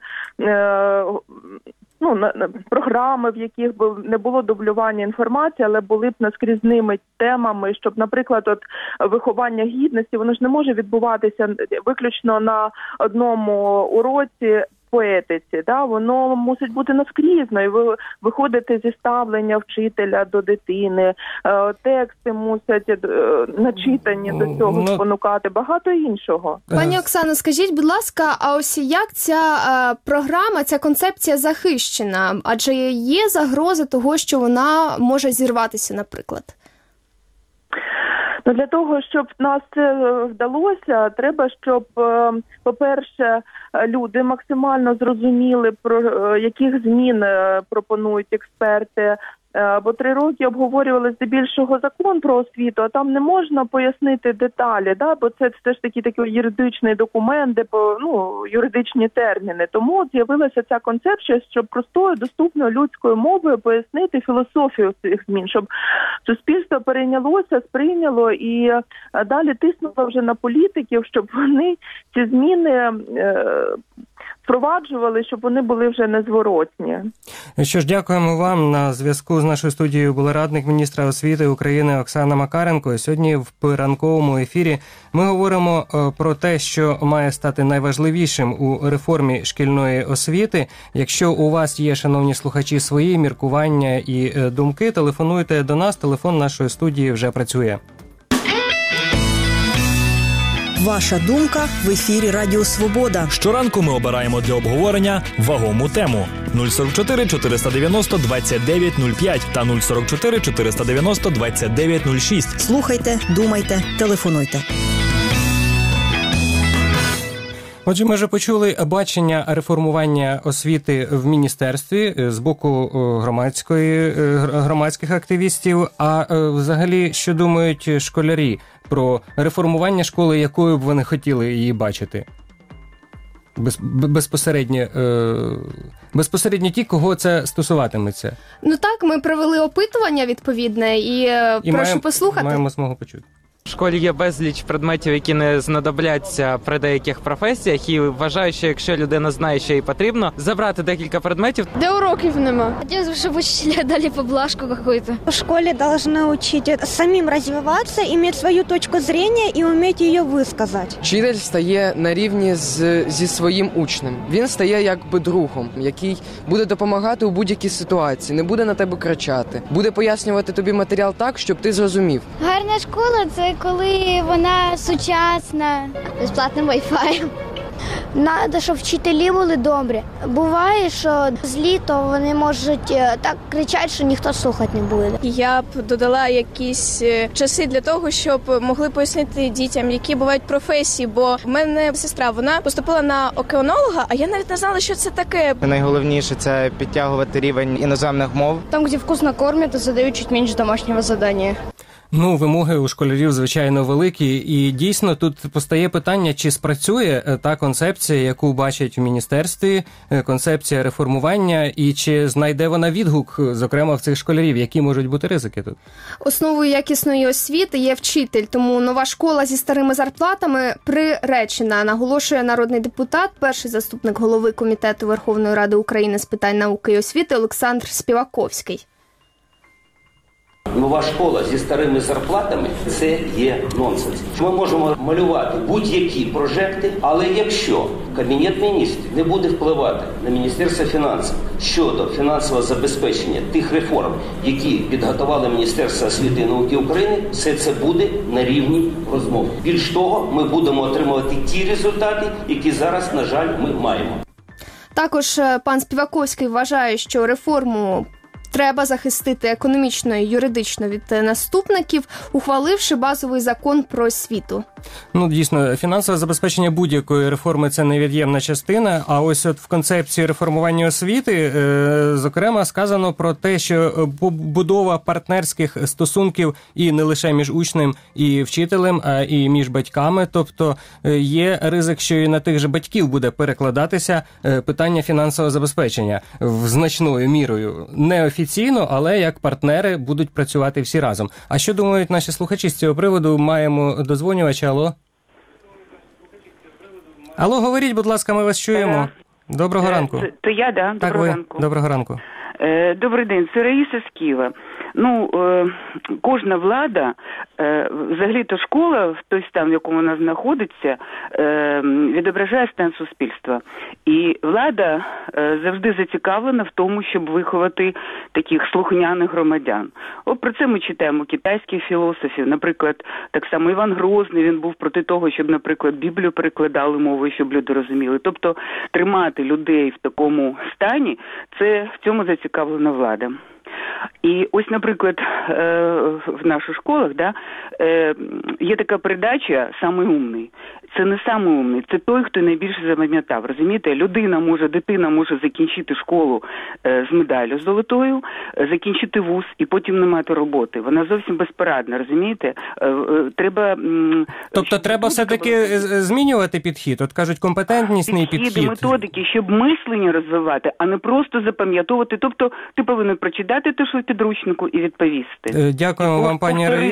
Speaker 21: програми, в яких би не було дублювання інформації, але були б наскрізними темами, щоб, наприклад, виховання гідності, воно ж не може відбуватися виключно на одному уроці по етиці, воно мусить бути наскрізно, і виходити зі ставлення вчителя до дитини, тексти мусять начитані до цього спонукати, багато іншого.
Speaker 19: Пані Оксано, скажіть, будь ласка, а ось як ця програма, ця концепція захищена? Адже є загрози того, що вона може зірватися, наприклад?
Speaker 21: Для того, щоб нас це вдалося, треба, щоб, по-перше, люди максимально зрозуміли, про яких змін пропонують експерти. Бо 3 роки обговорювали здебільшого закон про освіту, а там не можна пояснити деталі, бо це все ж таки такий юридичний документ, де юридичні терміни. Тому з'явилася ця концепція, щоб простою, доступною людською мовою пояснити філософію цих змін, щоб суспільство перейнялося, сприйняло і далі тиснуло вже на політиків, щоб вони ці зміни впроваджували, щоб вони були вже незворотні.
Speaker 2: Що ж, дякуємо вам. На зв'язку з нашою студією була радник міністра освіти України Оксана Макаренко. Сьогодні в ранковому ефірі ми говоримо про те, що має стати найважливішим у реформі шкільної освіти. Якщо у вас є, шановні слухачі, свої міркування і думки, телефонуйте до нас. Телефон нашої студії вже працює.
Speaker 6: Ваша думка в ефірі Радіо Свобода.
Speaker 1: Щоранку ми обираємо для обговорення вагому тему. 044 490 2905 та 044 490 2906.
Speaker 6: Слухайте, думайте, телефонуйте.
Speaker 2: Отже, ми вже почули бачення реформування освіти в міністерстві з боку громадських активістів. А взагалі, що думають школярі про реформування школи, якою б вони хотіли її бачити? Безпосередньо ті, кого це стосуватиметься.
Speaker 19: Ну так, ми провели опитування відповідне і прошу послухати.
Speaker 2: Маємо змогу почути.
Speaker 8: В школі є безліч предметів, які не знадобляться при деяких професіях, і вважаю, що якщо людина знає, що їй потрібно, забрати декілька предметів.
Speaker 22: Де уроків нема? Хотілося б, щоб учителя дали поблажку какую-то.
Speaker 23: В школе должны учить самим развиваться, иметь свою точку зрения и уметь ее высказать.
Speaker 24: Вчитель стає на рівні зі своїм учнем. Він стає якби другом, який буде допомагати у будь-якій ситуації, не буде на тебе кричати, буде пояснювати тобі матеріал так, щоб ти зрозумів.
Speaker 22: Гарна школа – це коли вона сучасна, безплатним Wi-Fi.
Speaker 23: Надо, щоб вчителі були добрі. Буває, що злі, то вони можуть так кричати, що ніхто слухати не буде.
Speaker 25: Я б додала якісь часи для того, щоб могли пояснити дітям, які бувають професії. Бо в мене сестра, вона поступила на океанолога, а я навіть не знала, що це таке.
Speaker 26: Найголовніше – це підтягувати рівень іноземних мов.
Speaker 22: Там, де вкусно кормять, задають чуть менше домашнього завдання.
Speaker 2: Ну, вимоги у школярів, звичайно, великі, і дійсно тут постає питання, чи спрацює та концепція, яку бачать в міністерстві, концепція реформування, і чи знайде вона відгук, зокрема, в цих школярів, які можуть бути ризики тут?
Speaker 19: Основою якісної освіти є вчитель, тому нова школа зі старими зарплатами приречена, наголошує народний депутат, перший заступник голови Комітету Верховної Ради України з питань науки і освіти Олександр Співаковський.
Speaker 5: Нова школа зі старими зарплатами – це є нонсенс. Ми можемо малювати будь-які прожекти, але якщо Кабінет міністрів не буде впливати на Міністерство фінансів щодо фінансового забезпечення тих реформ, які підготували Міністерство освіти і науки України, все це буде на рівні розмов. Більш того, ми будемо отримувати ті результати, які зараз, на жаль, ми маємо.
Speaker 19: Також пан Співаковський вважає, що реформу треба захистити економічно і юридично від наступників, ухваливши базовий закон про освіту.
Speaker 2: Ну, дійсно, фінансове забезпечення будь-якої реформи – це невід'ємна частина, а ось от в концепції реформування освіти, зокрема, сказано про те, що побудова партнерських стосунків і не лише між учнем і вчителем, а і між батьками, тобто є ризик, що і на тих же батьків буде перекладатися питання фінансового забезпечення значною мірою. Неофіційно, але як партнери будуть працювати всі разом. А що думають наші слухачі з цього приводу? Маємо дозвонювача. Алло? Алло, говоріть, будь ласка, ми вас чуємо. Доброго ранку.
Speaker 27: То я, да?
Speaker 2: Так,
Speaker 27: Доброго
Speaker 2: ви.
Speaker 27: ранку.
Speaker 2: Доброго ранку.
Speaker 27: Добрий день, це Раїса з Києва. Кожна влада, взагалі-то школа, в той стан, в якому вона знаходиться, відображає стан суспільства. І влада завжди зацікавлена в тому, щоб виховати таких слухняних громадян. От про це ми читаємо китайських філософів. Наприклад, так само Іван Грозний, він був проти того, щоб, наприклад, Біблію перекладали мовою, щоб люди розуміли. Тобто тримати людей в такому стані, це в цьому зацікавлена влада. І ось, наприклад, в наших школах є така передача «Самий умний». Це не самий умний, це той, хто найбільше запам'ятав. Розумієте, дитина може закінчити школу з медаллю золотою, закінчити вуз і потім не мати роботи. Вона зовсім безпорадна, розумієте?
Speaker 2: Тобто треба все-таки змінювати підхід? От кажуть, компетентнісний підхід.
Speaker 27: Методики, щоб мислення розвивати, а не просто запам'ятовувати. Тобто ти повинен прочитати те, що в підручнику, і відповісти.
Speaker 2: Дякуємо вам, пані Раїса.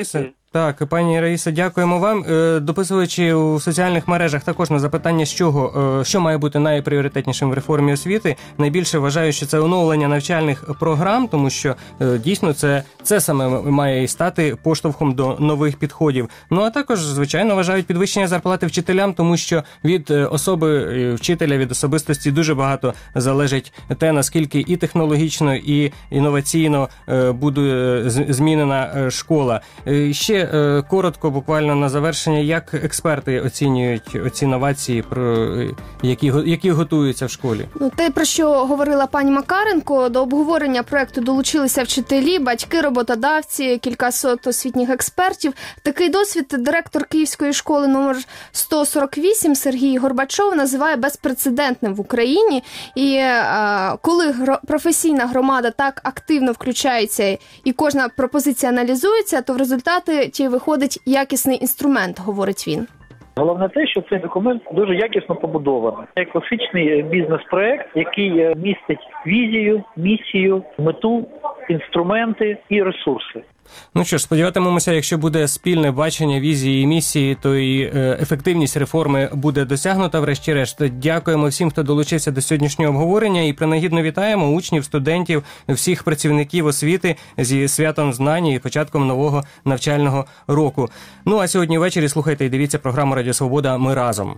Speaker 2: Так, пані Раїса, дякуємо вам. Дописувачі у соціальних мережах також на запитання, що має бути найпріоритетнішим в реформі освіти, найбільше вважають, що це оновлення навчальних програм, тому що дійсно це саме має і стати поштовхом до нових підходів. Ну, а також, звичайно, вважають підвищення зарплати вчителям, тому що від особи вчителя, від особистості дуже багато залежить те, наскільки і технологічно, і інноваційно буде змінена школа. Ще коротко, буквально на завершення, як експерти оцінюють оці новації, які готуються в школі?
Speaker 19: Те, про що говорила пані Макаренко, до обговорення проекту долучилися вчителі, батьки, роботодавці, кількасот освітніх експертів. Такий досвід директор Київської школи номер 148 Сергій Горбачов називає безпрецедентним в Україні. І коли професійна громада так активно включається і кожна пропозиція аналізується, то в результаті виходить якісний інструмент, говорить він.
Speaker 3: Головне те, що цей документ дуже якісно побудований. Це класичний бізнес-проект, який містить візію, місію, мету, інструменти і ресурси.
Speaker 2: Ну що ж, сподіватимемося, якщо буде спільне бачення візії і місії, то і ефективність реформи буде досягнута врешті-решт. Дякуємо всім, хто долучився до сьогоднішнього обговорення, і принагідно вітаємо учнів, студентів, всіх працівників освіти зі святом знань і початком нового навчального року. Ну а сьогодні ввечері слухайте і дивіться програму «Радіо Свобода. Ми разом».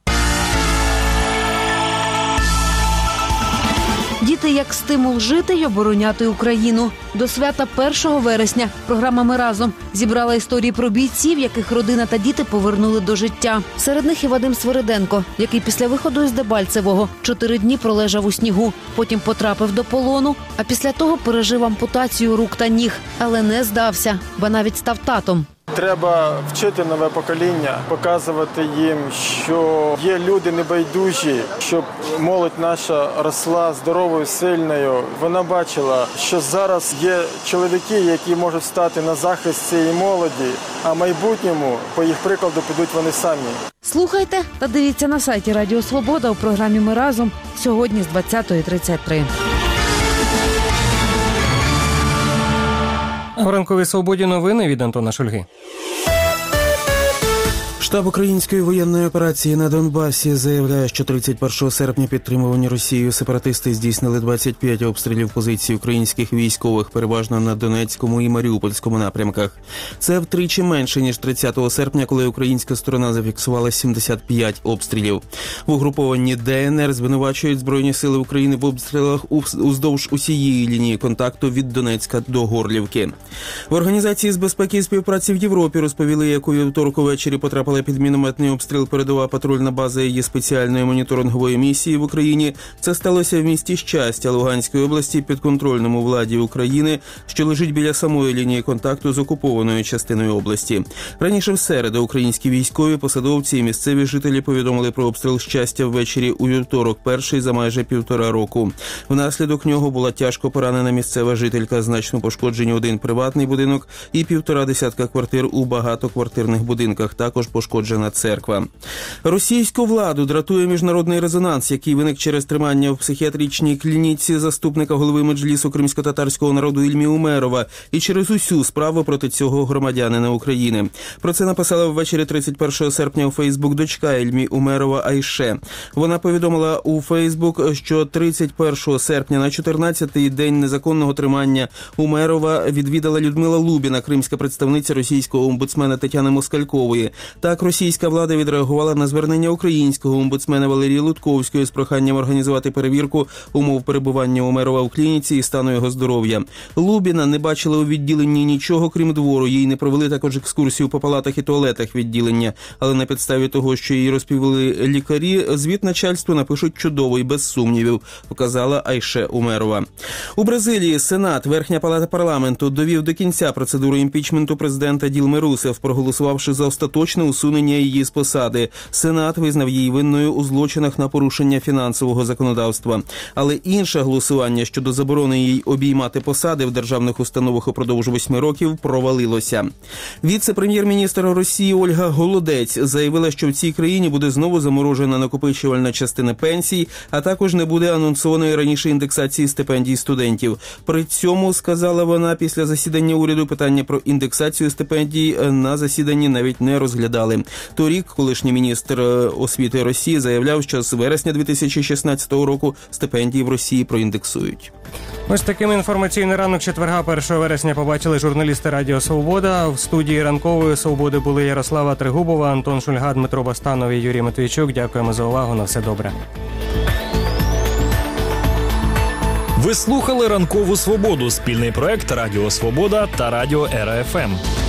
Speaker 4: Діти як стимул жити й обороняти Україну. До свята 1 вересня програма «Ми разом» зібрала історії про бійців, яких родина та діти повернули до життя. Серед них і Вадим Свириденко, який після виходу із Дебальцевого 4 дні пролежав у снігу, потім потрапив до полону, а після того пережив ампутацію рук та ніг, але не здався, ба навіть став татом.
Speaker 9: Треба вчити нове покоління, показувати їм, що є люди небайдужі, щоб молодь наша росла здоровою, сильною. Вона бачила, що зараз є чоловіки, які можуть стати на захист цієї молоді, а в майбутньому, по їх прикладу, підуть вони самі.
Speaker 4: Слухайте та дивіться на сайті Радіо Свобода у програмі «Ми разом» сьогодні з 20:33.
Speaker 2: В ранковій «Свободі» новини від Антона Шульги.
Speaker 7: Штаб української воєнної операції на Донбасі заявляє, що 31 серпня підтримувані Росією сепаратисти здійснили 25 обстрілів позицій українських військових, переважно на Донецькому і Маріупольському напрямках. Це втричі менше, ніж 30 серпня, коли українська сторона зафіксувала 75 обстрілів. В угрупованні ДНР звинувачують Збройні сили України в обстрілах уздовж усієї лінії контакту від Донецька до Горлівки. В Організації з безпеки і співпраці в Європі розповіли, як у вівторок увечері потрапила під мінометний обстріл передова патрульна база її спеціальної моніторингової місії в Україні. Це сталося в місті Щастя Луганської області, підконтрольному владі України, що лежить біля самої лінії контакту з окупованою частиною області. Раніше в середу українські військові, посадовці і місцеві жителі повідомили про обстріл Щастя ввечері у вівторок, перший за майже 1,5 року. Внаслідок нього була тяжко поранена місцева жителька, значно пошкоджені 1 приватний будинок і 1,5 десятка квартир у багатоквартирних будинках. Також пошкоджена церква. Російську владу дратує міжнародний резонанс, який виник через тримання в психіатричній клініці заступника голови Меджлісу кримськотатарського народу Ільмі Умерова і через усю справу проти цього громадянина України. Про це написала ввечері 31 серпня у Фейсбук дочка Ільмі Умерова Айше. Вона повідомила у Фейсбук, що 31 серпня на 14-й день незаконного тримання Умерова відвідала Людмила Лубіна, кримська представниця російського омбудсмена Тетяни Москалькової. Так, російська влада відреагувала на звернення українського омбудсмена Валерії Лутковської з проханням організувати перевірку умов перебування Умерова в клініці і стану його здоров'я. Лубіна не бачила у відділенні нічого, крім двору. Їй не провели також екскурсію по палатах і туалетах відділення. Але на підставі того, що їй розповіли лікарі, звіт начальству напишуть чудово і без сумнівів, показала Айше Умерова. У Бразилії Сенат, Верхня палата парламенту, довів до кінця процедуру імпічменту президента Ділми Русеф, проголосувавши за остаточне усунення усунення її з посади. Сенат визнав її винною у злочинах на порушення фінансового законодавства. Але інше голосування щодо заборони їй обіймати посади в державних установах упродовж 8 років провалилося. Віце-прем'єр-міністр Росії Ольга Голодець заявила, що в цій країні буде знову заморожена накопичувальна частина пенсій, а також не буде анонсованої раніше індексації стипендій студентів. При цьому, сказала вона, після засідання уряду питання про індексацію стипендій на засіданні навіть не розглядали. Торік колишній міністр освіти Росії заявляв, що з вересня 2016 року стипендії в Росії проіндексують.
Speaker 2: Ось таким інформаційний ранок четверга 1 вересня побачили журналісти Радіо Свобода. В студії ранкової Свободи були Ярослава Тригубова, Антон Шульга, Дмитро Бастанов і Юрій Матвійчук. Дякуємо за увагу. На все добре.
Speaker 1: Ви слухали «Ранкову Свободу» – спільний проект Радіо Свобода та Радіо РФМ.